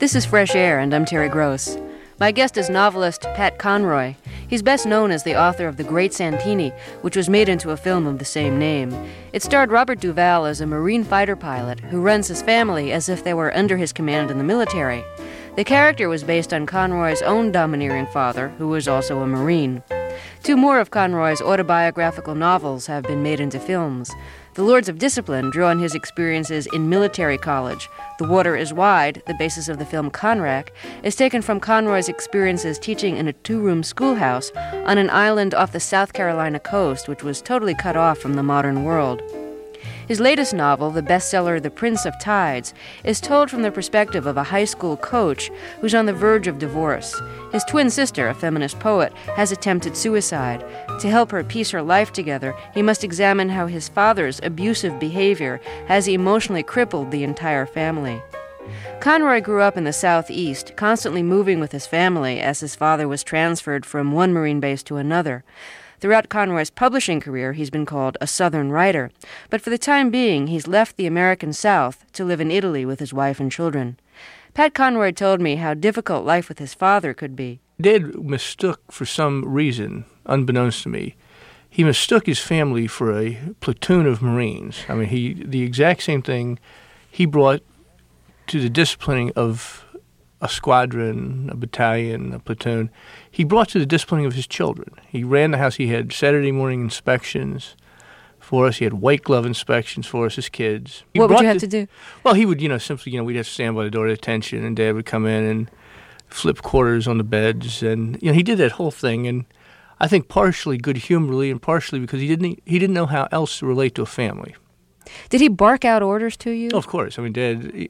This is Fresh Air, and I'm Terry Gross. My guest is novelist Pat Conroy. He's best known as the author of The Great Santini, which was made into a film of the same name. It starred Robert Duvall as a Marine fighter pilot who runs his family as if they were under his command in the military. The character was based on Conroy's own domineering father, who was also a Marine. Two more of Conroy's autobiographical novels have been made into films. The Lords of Discipline drew on his experiences in military college. The Water is Wide, the basis of the film Conrack, is taken from Conroy's experiences teaching in a two-room schoolhouse on an island off the South Carolina coast, which was totally cut off from the modern world. His latest novel, the bestseller The Prince of Tides, is told from the perspective of a high school coach who's on the verge of divorce. His twin sister, a feminist poet, has attempted suicide. To help her piece her life together, he must examine how his father's abusive behavior has emotionally crippled the entire family. Conroy grew up in the Southeast, constantly moving with his family as his father was transferred from one Marine base to another. Throughout Conroy's publishing career, he's been called a Southern writer, but for the time being, he's left the American South to live in Italy with his wife and children. Pat Conroy told me how difficult life with his father could be. Dad mistook, for some reason, unbeknownst to me, he mistook his family for a platoon of Marines. I mean, the exact same thing he brought to the disciplining of a squadron, a battalion, a platoon, he brought to the disciplining of his children. He ran the house. He had Saturday morning inspections for us. He had white glove inspections for us as kids. What would you have to do? Well, he would, simply, we'd have to stand by the door at attention, and Dad would come in and flip quarters on the beds. And, he did that whole thing. And I think partially good-humoredly and partially because he didn't know how else to relate to a family. Did he bark out orders to you? Oh, of course. I mean,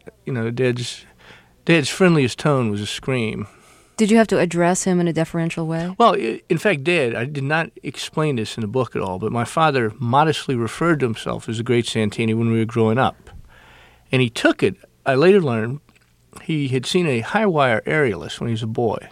Dad's friendliest tone was a scream. Did you have to address him in a deferential way? Well, in fact, Dad, I did not explain this in the book at all, but my father modestly referred to himself as the Great Santini when we were growing up. And he took it, I later learned, he had seen a high-wire aerialist when he was a boy.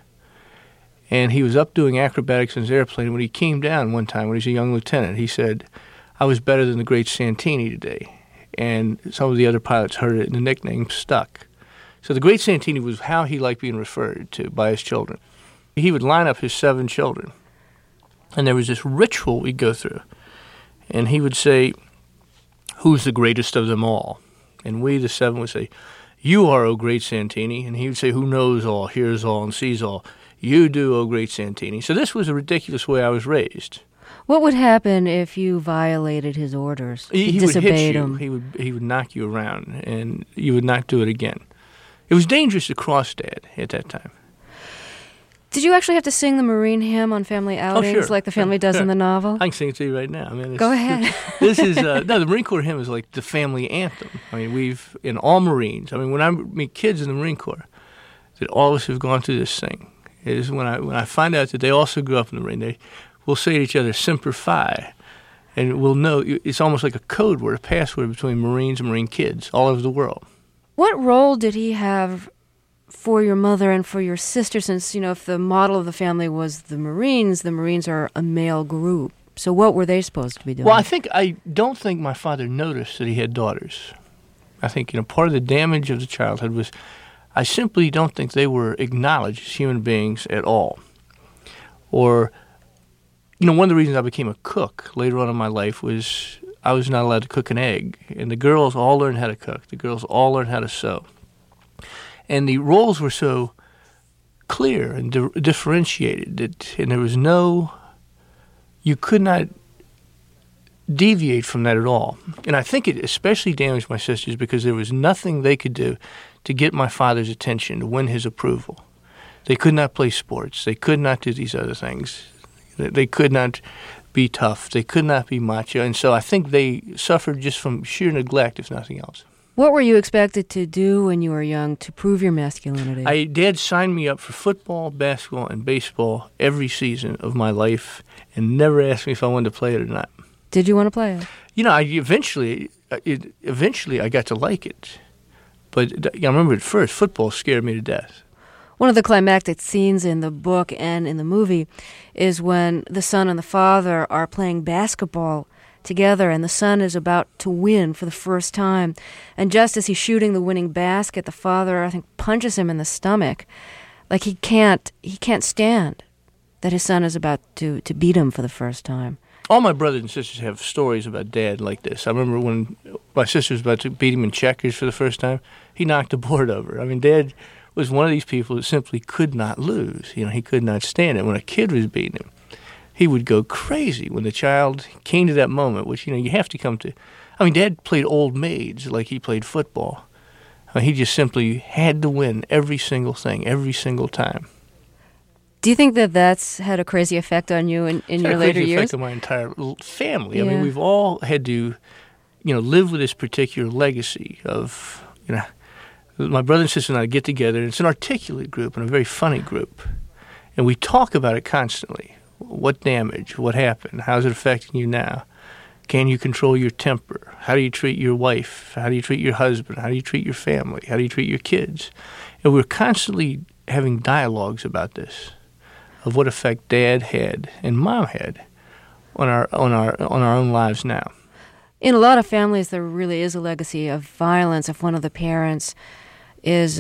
And he was up doing acrobatics in his airplane. When he came down one time when he was a young lieutenant, he said, "I was better than the Great Santini today." And some of the other pilots heard it, and the nickname stuck. So the Great Santini was how he liked being referred to by his children. He would line up his 7 children, and there was this ritual we'd go through. And he would say, "Who's the greatest of them all?" And we, the 7, would say, "You are, O Great Santini." And he would say, "Who knows all, hears all, and sees all? You do, O Great Santini." So this was a ridiculous way I was raised. What would happen if you violated his orders? He disobeyed would hit you. him. He would knock you around, and you would not do it again. It was dangerous to cross Dad at that time. Did you actually have to sing the Marine hymn on family outings like the family does in the novel? I can sing it to you right now. Go ahead. This is the Marine Corps hymn is like the family anthem. I mean, in all Marines. I mean, when I meet kids in the Marine Corps, that all of us have gone through this thing. Is when I find out that they also grew up in the Marine, they will say to each other "Semper Fi," and we'll know it's almost like a code word, a password between Marines and Marine kids all over the world. What role did he have for your mother and for your sister, since, if the model of the family was the Marines are a male group. So what were they supposed to be doing? Well, I don't think my father noticed that he had daughters. I think, part of the damage of the childhood was I simply don't think they were acknowledged as human beings at all. Or, one of the reasons I became a cook later on in my life was I was not allowed to cook an egg. And the girls all learned how to cook. The girls all learned how to sew. And the roles were so clear and differentiated and there was you could not deviate from that at all. And I think it especially damaged my sisters because there was nothing they could do to get my father's attention, to win his approval. They could not play sports. They could not do these other things. They could not be tough. They could not be macho. And so I think they suffered just from sheer neglect, if nothing else. What were you expected to do when you were young to prove your masculinity? Dad signed me up for football, basketball, and baseball every season of my life and never asked me if I wanted to play it or not. Did you want to play it? Eventually I got to like it. But I remember at first, football scared me to death. One of the climactic scenes in the book and in the movie is when the son and the father are playing basketball together, and the son is about to win for the first time. And just as he's shooting the winning basket, the father, I think, punches him in the stomach. Like he can't stand that his son is about to beat him for the first time. All my brothers and sisters have stories about Dad like this. I remember when my sister was about to beat him in checkers for the first time, he knocked the board over. I mean, Dad was one of these people that simply could not lose. You know, he could not stand it. When a kid was beating him, he would go crazy. When the child came to that moment, which, you know, you have to come to. I mean, Dad played old maids like he played football. I mean, he just simply had to win every single thing, every single time. Do you think that that's had a crazy effect on you in your later years? It's had a crazy effect on my entire family. Yeah. I mean, we've all had to, you know, live with this particular legacy of, you know, my brother and sister and I get together, and it's an articulate group and a very funny group. And we talk about it constantly. What damage? What happened? How's it affecting you now? Can you control your temper? How do you treat your wife? How do you treat your husband? How do you treat your family? How do you treat your kids? And we're constantly having dialogues about this, of what effect Dad had and Mom had on our own lives now. In a lot of families, there really is a legacy of violence. If one of the parents is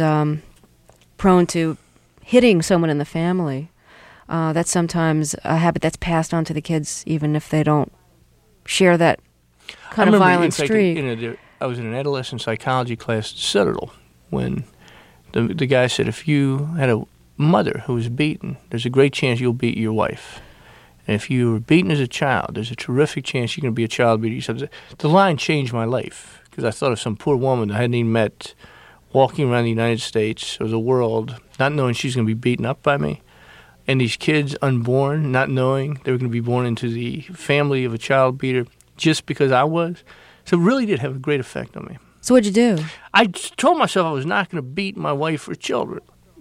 prone to hitting someone in the family, that's sometimes a habit that's passed on to the kids, even if they don't share that kind of violent streak. I was in an adolescent psychology class at Citadel when the guy said, if you had a mother who was beaten, there's a great chance you'll beat your wife. And if you were beaten as a child, there's a terrific chance you're going to be a child beater. He said, the line changed my life, because I thought of some poor woman I hadn't even met walking around the United States or the world, not knowing she's going to be beaten up by me. And these kids unborn, not knowing they were going to be born into the family of a child beater just because I was. So it really did have a great effect on me. So what'd you do? I told myself I was not going to beat my wife or children.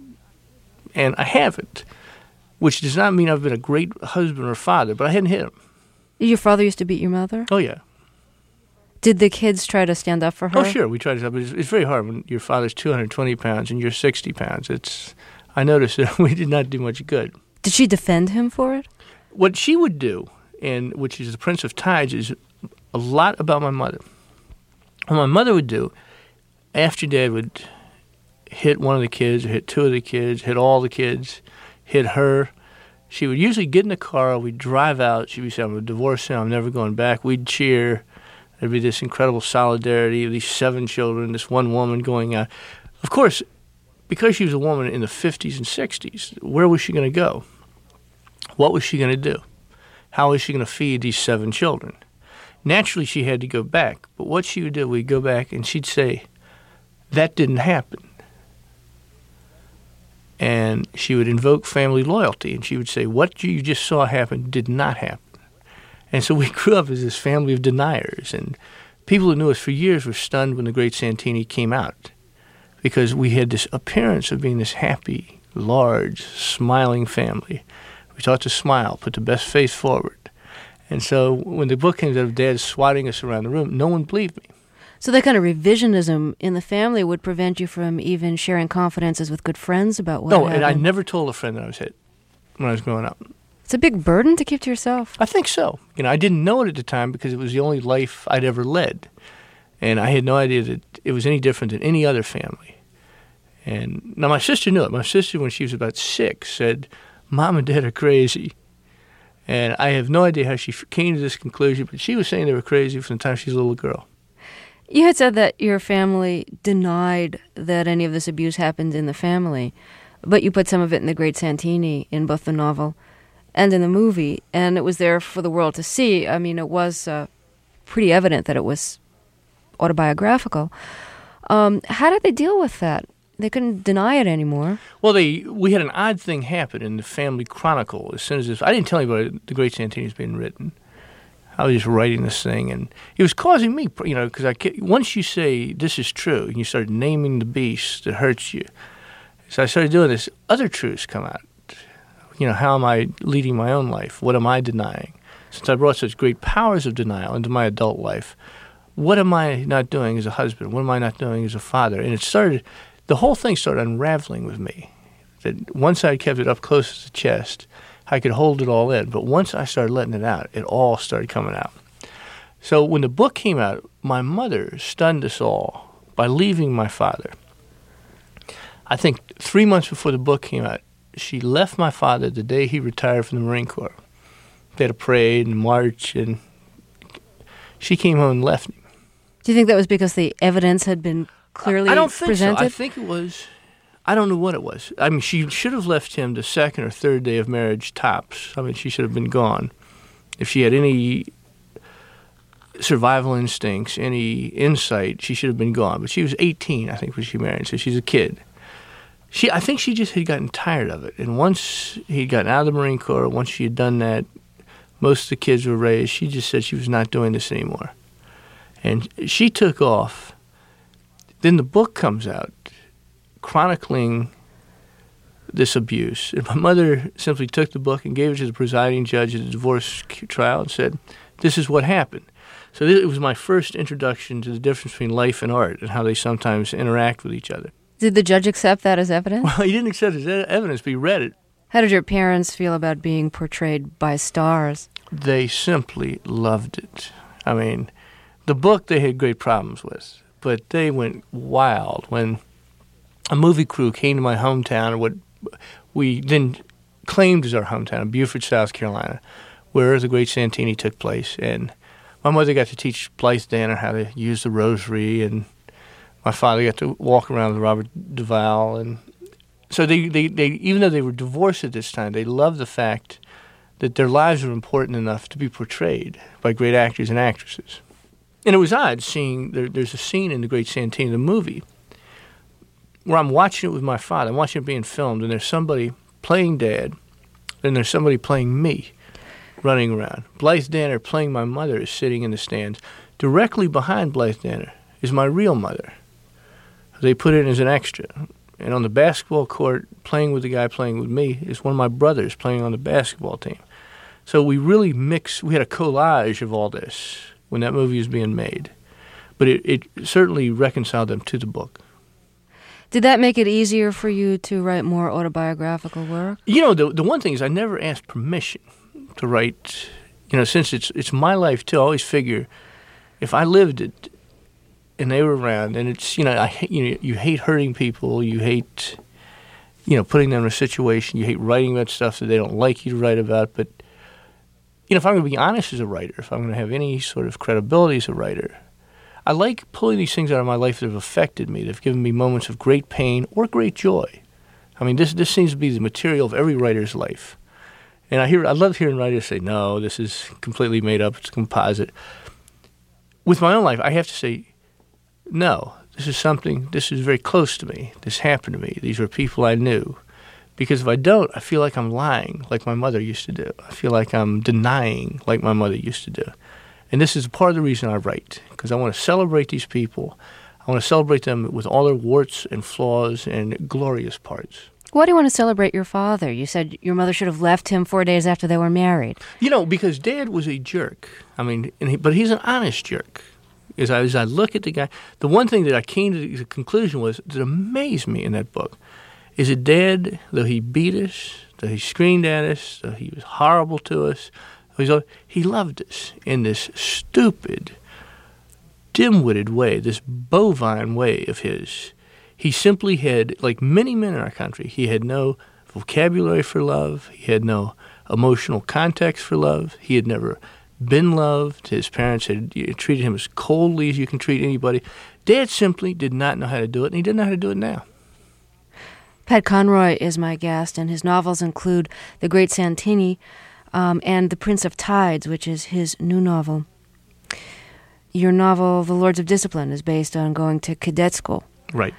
And I haven't, which does not mean I've been a great husband or father, but I hadn't hit him. Your father used to beat your mother? Oh, yeah. Did the kids try to stand up for her? Oh, sure. We tried to, but it's very hard when your father's 220 pounds and you're 60 pounds. I noticed that we did not do much good. Did she defend him for it? What she would do, and which is the Prince of Tides, is a lot about my mother. What my mother would do, after Dad would hit one of the kids, or hit two of the kids, hit all the kids, hit her, she would usually get in the car, we'd drive out, she'd be saying, I'm going to divorce him, I'm never going back. We'd cheer. There'd be this incredible solidarity of these 7 children, this one woman going out. Of course, because she was a woman in the 50s and 60s, where was she going to go? What was she going to do? How was she going to feed these 7 children? Naturally, she had to go back. But what she would do, we'd go back and she'd say, that didn't happen. And she would invoke family loyalty. And she would say, what you just saw happen did not happen. And so we grew up as this family of deniers. And people who knew us for years were stunned when The Great Santini came out, because we had this appearance of being this happy, large, smiling family. We taught to smile, put the best face forward. And so when the book came out of Dad swatting us around the room, no one believed me. So that kind of revisionism in the family would prevent you from even sharing confidences with good friends about what happened? No, and I never told a friend that I was hit when I was growing up. It's a big burden to keep to yourself. I think so. You know, I didn't know it at the time because it was the only life I'd ever led. And I had no idea that it was any different than any other family. And now my sister knew it. My sister, when she was about 6, said, Mom and Dad are crazy. And I have no idea how she came to this conclusion, but she was saying they were crazy from the time she was a little girl. You had said that your family denied that any of this abuse happened in the family, but you put some of it in The Great Santini in both the novel and in the movie, and it was there for the world to see. I mean, it was pretty evident that it was autobiographical. How did they deal with that? They couldn't deny it anymore. Well, we had an odd thing happen in the family chronicle. As soon as this, I didn't tell anybody The Great Santini was being written. I was just writing this thing, and it was causing me, you know, because once you say this is true, and you start naming the beast that hurts you. So I started doing this. Other truths come out. You know, how am I leading my own life? What am I denying? Since I brought such great powers of denial into my adult life, what am I not doing as a husband? What am I not doing as a father? And the whole thing started unraveling with me. That once I kept it up close to the chest, I could hold it all in. But once I started letting it out, it all started coming out. So when the book came out, my mother stunned us all by leaving my father. I think 3 months before the book came out, she left my father the day he retired from the Marine Corps. They had a parade and march, and she came home and left me. Do you think that was because the evidence had been clearly presented? I don't think so. I think it was, I don't know what it was. I mean, she should have left him the second or third day of marriage tops. I mean, she should have been gone. If she had any survival instincts, any insight, she should have been gone. But she was 18, I think, when she married, so she's a kid. I think she just had gotten tired of it. And once he'd gotten out of the Marine Corps, once she had done that, most of the kids were raised, she just said she was not doing this anymore. And she took off. Then the book comes out chronicling this abuse. And my mother simply took the book and gave it to the presiding judge at the divorce trial and said, this is what happened. So it was my first introduction to the difference between life and art and how they sometimes interact with each other. Did the judge accept that as evidence? Well, he didn't accept it as evidence, but he read it. How did your parents feel about being portrayed by stars? They simply loved it. I mean, the book they had great problems with, but they went wild when a movie crew came to my hometown, or what we then claimed as our hometown, in Beaufort, South Carolina, where the Great Santini took place. And my mother got to teach Blythe Danner how to use the rosary, and my father got to walk around with Robert Duvall. And so they even though they were divorced at this time, they loved the fact that their lives were important enough to be portrayed by great actors and actresses. And it was odd seeing, there's a scene in The Great Santini, the movie, where I'm watching it with my father. I'm watching it being filmed, and there's somebody playing Dad, and there's somebody playing me running around. Blythe Danner playing my mother is sitting in the stands. Directly behind Blythe Danner is my real mother. They put it in as an extra. And on the basketball court, playing with the guy playing with me, is one of my brothers playing on the basketball team. So we really we had a collage of all this when that movie was being made. But it certainly reconciled them to the book. Did that make it easier for you to write more autobiographical work? You know, the one thing is I never asked permission to write, since it's my life too. I always figure if I lived it and they were around, and it's, you hate hurting people, you hate, putting them in a situation, you hate writing about stuff that they don't like you to write about, but, if I'm going to be honest as a writer, if I'm going to have any sort of credibility as a writer, I like pulling these things out of my life that have affected me, that have given me moments of great pain or great joy. I mean, this seems to be the material of every writer's life. And I love hearing writers say, no, this is completely made up, it's a composite. With my own life, I have to say, no, this is very close to me. This happened to me. These were people I knew. Because if I don't, I feel like I'm lying, like my mother used to do. I feel like I'm denying, like my mother used to do. And this is part of the reason I write, because I want to celebrate these people. I want to celebrate them with all their warts and flaws and glorious parts. Why do you want to celebrate your father? You said your mother should have left him 4 days after they were married. Because Dad was a jerk. I mean, but he's an honest jerk. As I look at the guy, the one thing that I came to the conclusion was that amazed me in that book is that Dad, though he beat us, though he screamed at us, though he was horrible to us, he loved us in this stupid, dim-witted way, this bovine way of his. He simply had, like many men in our country, he had no vocabulary for love. He had no emotional context for love. He had never been loved. His parents had treated him as coldly as you can treat anybody. Dad simply did not know how to do it, and he didn't know how to do it now. Pat Conroy is my guest, and his novels include The Great Santini and The Prince of Tides, which is his new novel. Your novel, The Lords of Discipline, is based on going to cadet school. Right.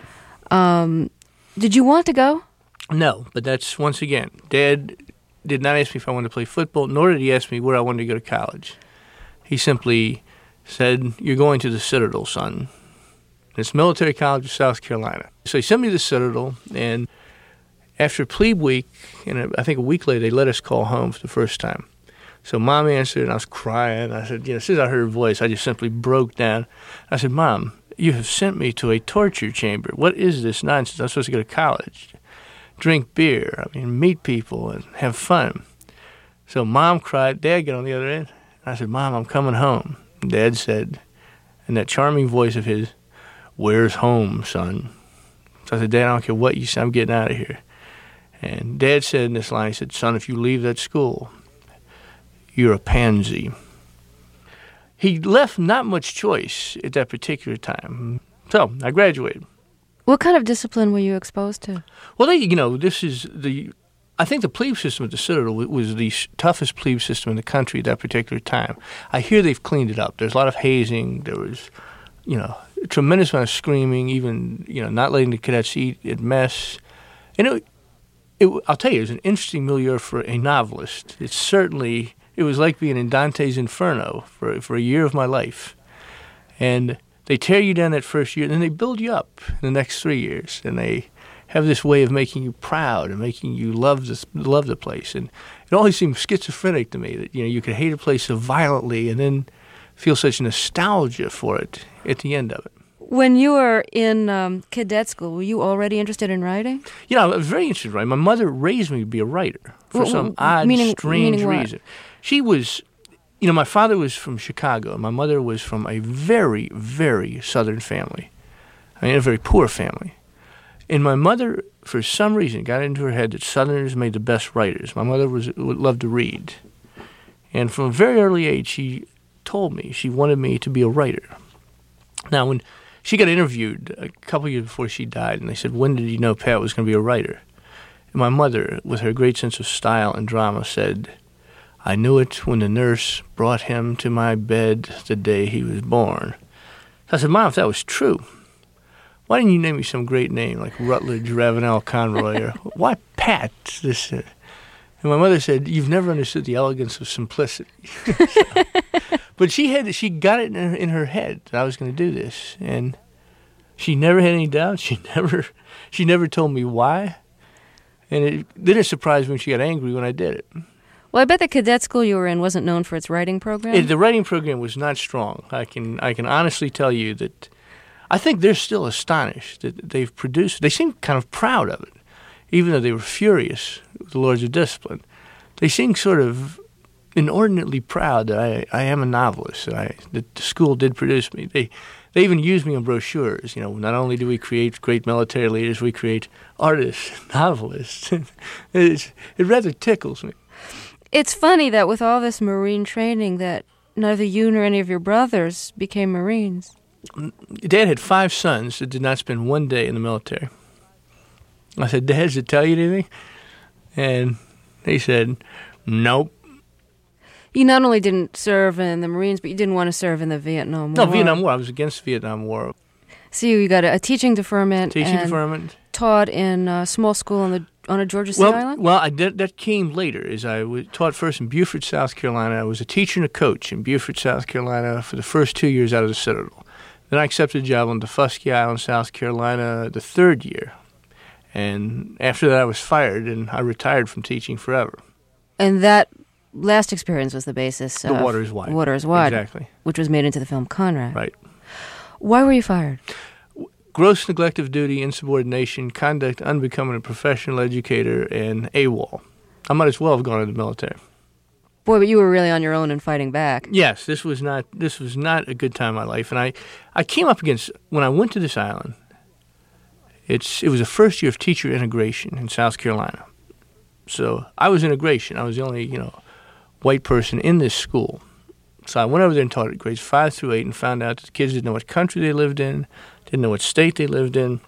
Did you want to go? No, but that's, once again, Dad did not ask me if I wanted to play football, nor did he ask me where I wanted to go to college. He simply said, you're going to the Citadel, son. It's Military College of South Carolina. So he sent me to the Citadel, and after plebe week, and I think a week later, they let us call home for the first time. So Mom answered, and I was crying. I said, as soon as I heard her voice, I just simply broke down. I said, Mom, you have sent me to a torture chamber. What is this nonsense? I'm supposed to go to college, drink beer, meet people, and have fun. So Mom cried. Dad got on the other end. I said, Mom, I'm coming home. Dad said, in that charming voice of his, "Where's home, son?" So I said, "Dad, I don't care what you say, I'm getting out of here." And Dad said in this line, he said, "Son, if you leave that school, you're a pansy." He left not much choice at that particular time. So I graduated. What kind of discipline were you exposed to? Well, I think the plebe system at the Citadel was the toughest plebe system in the country at that particular time. I hear they've cleaned it up. There's a lot of hazing. There was, a tremendous amount of screaming, even, not letting the cadets eat at mess. And I'll tell you, it was an interesting milieu for a novelist. It was like being in Dante's Inferno for a year of my life. And they tear you down that first year, and then they build you up in the next 3 years. And they have this way of making you proud and making you love the place. And it always seemed schizophrenic to me that, you could hate a place so violently and then feel such nostalgia for it at the end of it. When you were in cadet school, were you already interested in writing? I was very interested in writing. My mother raised me to be a writer for some odd, strange reason. She was, my father was from Chicago, and my mother was from a very, very Southern family. I mean, a very poor family. And my mother, for some reason, got into her head that Southerners made the best writers. My mother would love to read. And from a very early age, she told me she wanted me to be a writer. Now, when she got interviewed a couple years before she died, and they said, "When did you know Pat was going to be a writer?" And my mother, with her great sense of style and drama, said, "I knew it when the nurse brought him to my bed the day he was born." I said, "Mom, if that was true, why didn't you name me some great name like Rutledge Ravenel Conroy, or why Pat?" And my mother said, "You've never understood the elegance of simplicity." But she got it in her head that I was going to do this, and she never had any doubts. She never told me why, and it didn't surprise me when she got angry when I did it. Well, I bet the cadet school you were in wasn't known for its writing program. The writing program was not strong. I can honestly tell you that I think they're still astonished that they've produced. They seem kind of proud of it, even though they were furious with the Lords of Discipline. They seem sort of inordinately proud that I am a novelist, that the school did produce me. They even use me in brochures. Not only do we create great military leaders, we create artists, novelists. It rather tickles me. It's funny that with all this Marine training that neither you nor any of your brothers became Marines. Dad had 5 sons that did not spend one day in the military. I said, "Dad, does it tell you anything?" And he said, "Nope." You not only didn't serve in the Marines, but you didn't want to serve in the Vietnam War. No, Vietnam War. I was against the Vietnam War. So you got a teaching deferment. Taught in a small school on a Georgia Sea island? Well, that came later. As I taught first in Beaufort, South Carolina. I was a teacher and a coach in Beaufort, South Carolina for the first 2 years out of the Citadel. Then I accepted a job on Daufuskie Island, South Carolina, the 3rd year. And after that, I was fired, and I retired from teaching forever. And that last experience was the basis of The Water is Wide. Water is Wide. Exactly. Which was made into the film Conrad. Right. Why were you fired? Gross neglect of duty, insubordination, conduct unbecoming a professional educator, and AWOL. I might as well have gone to the military. Boy, but you were really on your own and fighting back. Yes, this was not a good time in my life. And I came up against, when I went to this island, it was the first year of teacher integration in South Carolina. So I was integration. I was the only, white person in this school. So I went over there and taught grades 5 through 8 and found out that the kids didn't know what country they lived in, didn't know what state they lived in.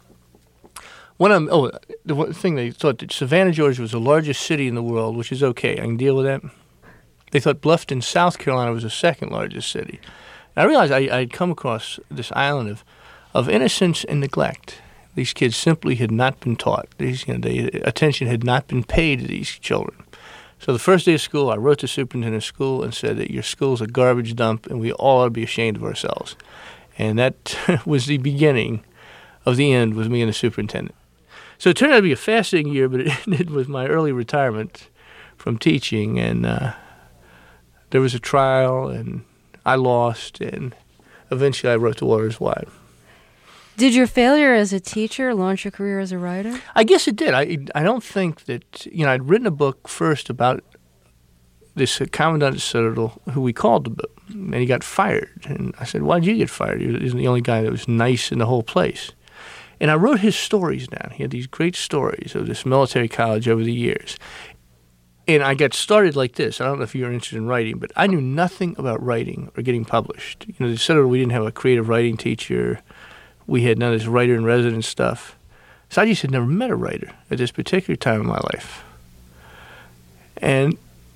The one thing they thought that Savannah, Georgia was the largest city in the world, which is okay. I can deal with that. They thought Bluffton, South Carolina was the 2nd largest city. And I realized I'd come across this island of innocence and neglect. These kids simply had not been taught. Attention had not been paid to these children. So the first day of school, I wrote to the superintendent of school and said that your school's a garbage dump and we all ought to be ashamed of ourselves. And that was the beginning of the end with me and the superintendent. So it turned out to be a fascinating year, but it ended with my early retirement from teaching. And there was a trial, and I lost, and eventually I wrote The Water is Wide. Did your failure as a teacher launch your career as a writer? I guess it did. I don't think that, I'd written a book first about this commandant of Citadel who we called the and he got fired. And I said, why'd you get fired? He was the only guy that was nice in the whole place. And I wrote his stories down. He had these great stories of this military college over the years. And I got started like this. I don't know if you're interested in writing, but I knew nothing about writing or getting published. You know, the Citadel, we didn't have a creative writing teacher. We had none of this writer-in-residence stuff. So I just had never met a writer at this particular time in my life. And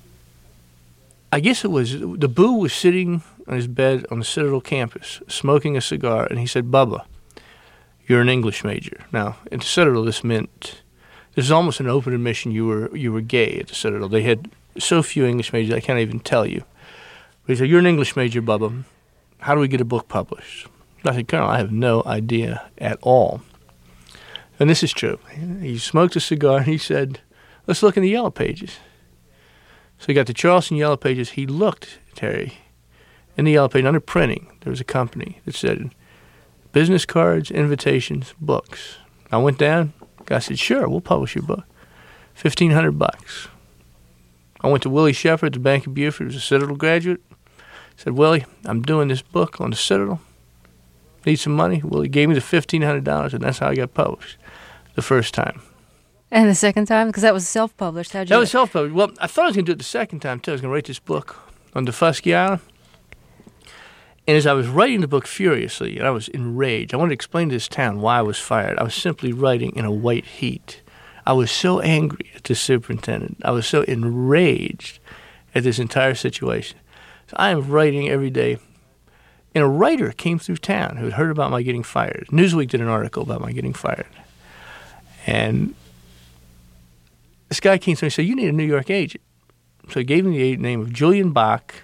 I guess it was, the Boo was sitting on his bed on the Citadel campus, smoking a cigar, and he said, Bubba, you're an English major. Now, at the Citadel, this meant, this is almost an open admission you were gay at the Citadel. They had so few English majors, I can't even tell you. But he said, you're an English major, Bubba. How do we get a book published? I said, Colonel, I have no idea at all. And this is true. He smoked a cigar and he said, let's look in the Yellow Pages. So he got the Charleston Yellow Pages. He looked, Terry, in the Yellow Page, under printing, there was a company that said, business cards, invitations, books. I went down. The guy said, sure, we'll publish your book. $1,500. I went to Willie Shepard at the Bank of Beaufort, who's a Citadel graduate. Said, Willie, I'm doing this book on the Citadel. Need some money? Willie gave me the $1,500, and that's how I got published the first time. And the second time? Because that was self-published. How'd you That was self-published. Well, I thought I was going to do it the second time, too. I was going to write this book on Daufuskie Island. And as I was writing the book furiously, and I was enraged, I wanted to explain to this town why I was fired. I was simply writing in a white heat. I was so angry at the superintendent. I was so enraged at this entire situation. So I am writing every day. And a writer came through town who had heard about my getting fired. Newsweek did an article about my getting fired. And this guy came through and said, you need a New York agent. So he gave me the name of Julian Bach,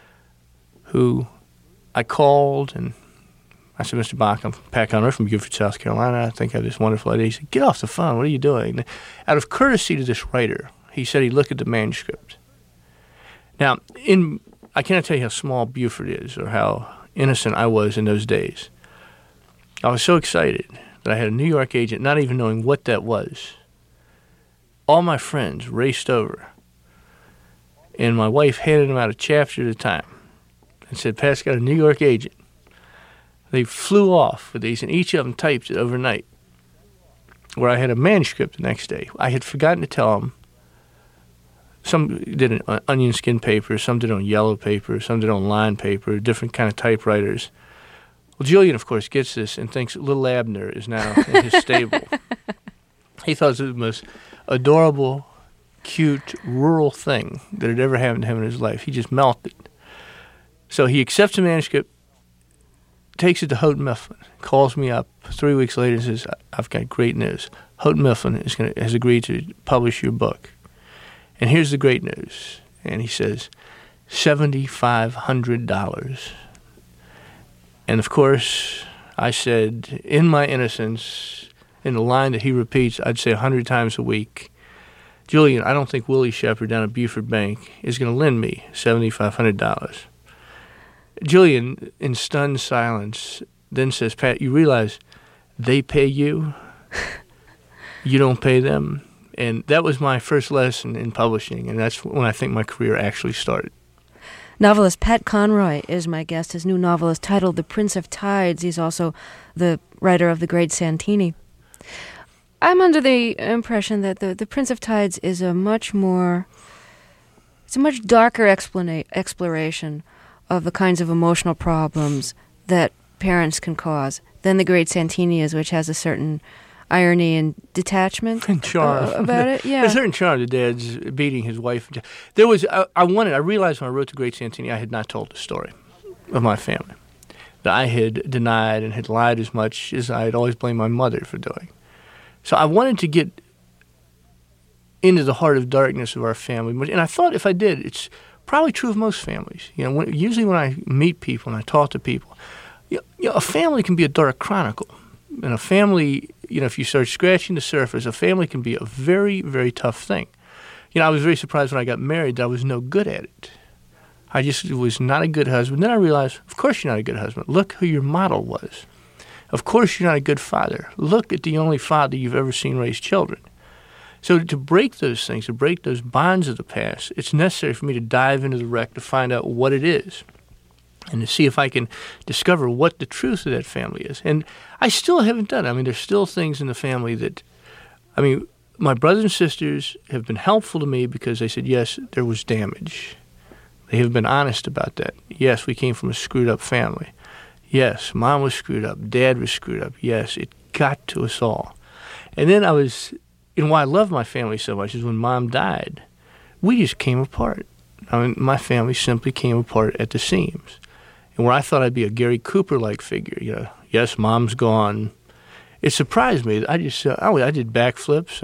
who I called, and I said, Mr. Bach, I'm Pat Conroy from Beaufort, South Carolina. I think I have this wonderful idea. He said, get off the phone. What are you doing? And out of courtesy to this writer, he said he'd look at the manuscript. Now, I cannot tell you how small Beaufort is or how innocent I was in those days. I was so excited that I had a New York agent, not even knowing what that was. All my friends raced over, and my wife handed them out a chapter at a time and said, Pat's got a New York agent. They flew off with these, and each of them typed it overnight, where I had a manuscript the next day. I had forgotten to tell them. Some did it on onion skin paper, some did it on yellow paper, some did it on line paper, different kind of typewriters. Well, Julian, of course, gets this and thinks little Abner is now in his stable. He thought it was the most adorable, cute, rural thing that had ever happened to him in his life. He just melted. So he accepts the manuscript, takes it to Houghton Mifflin, calls me up 3 weeks later and says, I've got great news. Houghton Mifflin has agreed to publish your book. And here's the great news. And he says, $7,500. And of course, I said, in my innocence, in the line that he repeats, I'd say 100 times a week, Julian, I don't think Willie Shepard down at Beaufort Bank is going to lend me $7,500. Julian, in stunned silence, then says, Pat, you realize they pay you? You don't pay them? And that was my first lesson in publishing, and that's when I think my career actually started. Novelist Pat Conroy is my guest. His new novel is titled The Prince of Tides. He's also the writer of The Great Santini. I'm under the impression that the Prince of Tides is a much darker exploration of the kinds of emotional problems that parents can cause than The Great Santini is, which has a certain irony and detachment and charm about it. Yeah, a certain charm. The dad's beating his wife. There was. I realized when I wrote The Great Santini, I had not told the story of my family. That I had denied and had lied as much as I had always blamed my mother for doing. So I wanted to get into the heart of darkness of our family, and I thought if I did, it's probably true of most families. You know, usually when I meet people and I talk to people, a family can be a dark chronicle. And a family, if you start scratching the surface, a family can be a very, very tough thing. I was very surprised when I got married that I was no good at it. I just was not a good husband. Then I realized, of course you're not a good husband. Look who your model was. Of course you're not a good father. Look at the only father you've ever seen raise children. So to break those things, to break those bonds of the past, it's necessary for me to dive into the wreck to find out what it is. and to see if I can discover what the truth of that family is. And I still haven't done it. I mean, there's still things in the family that, I mean, my brothers and sisters have been helpful to me because they said, yes, there was damage. They have been honest about that. Yes, we came from a screwed up family. Yes, Mom was screwed up. Dad was screwed up. Yes, it got to us all. And then why I love my family so much is when Mom died, we just came apart. I mean, my family simply came apart at the seams. And where I thought I'd be a Gary Cooper-like figure, yes, Mom's gone. It surprised me. I just, I did backflips.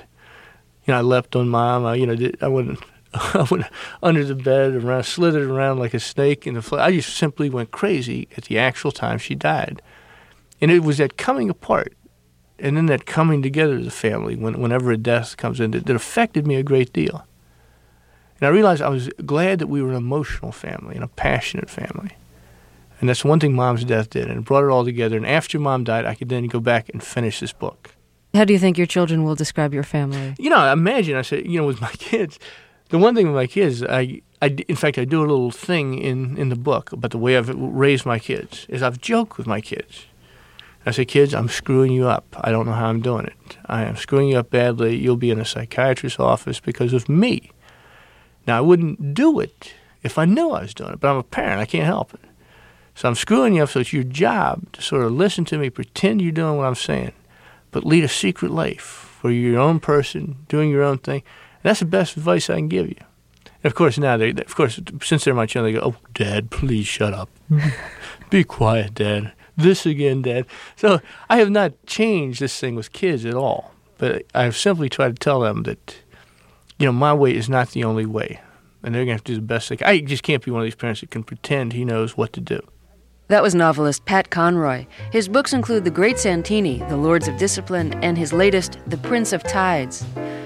I leapt on Mom. I went under the bed and slithered around like a snake in the floor. I just simply went crazy at the actual time she died. And it was that coming apart and then that coming together as a family whenever a death comes in that affected me a great deal. And I realized I was glad that we were an emotional family and a passionate family. And that's one thing Mom's death did, and it brought it all together. And after Mom died, I could then go back and finish this book. How do you think your children will describe your family? Imagine, I said, with my kids, the one thing with my kids, in fact, I do a little thing in the book about the way I've raised my kids, is I've joked with my kids. I say, kids, I'm screwing you up. I don't know how I'm doing it. I am screwing you up badly. You'll be in a psychiatrist's office because of me. Now, I wouldn't do it if I knew I was doing it, but I'm a parent. I can't help it. So I'm screwing you up, so it's your job to sort of listen to me, pretend you're doing what I'm saying, but lead a secret life where you're your own person, doing your own thing. And that's the best advice I can give you. And of course, now, since they're my children, they go, oh, Dad, please shut up. Be quiet, Dad. This again, Dad. So I have not changed this thing with kids at all, but I've simply tried to tell them that, my way is not the only way, and they're going to have to do the best they can. I just can't be one of these parents that can pretend he knows what to do. That was novelist Pat Conroy. His books include The Great Santini, The Lords of Discipline, and his latest, The Prince of Tides.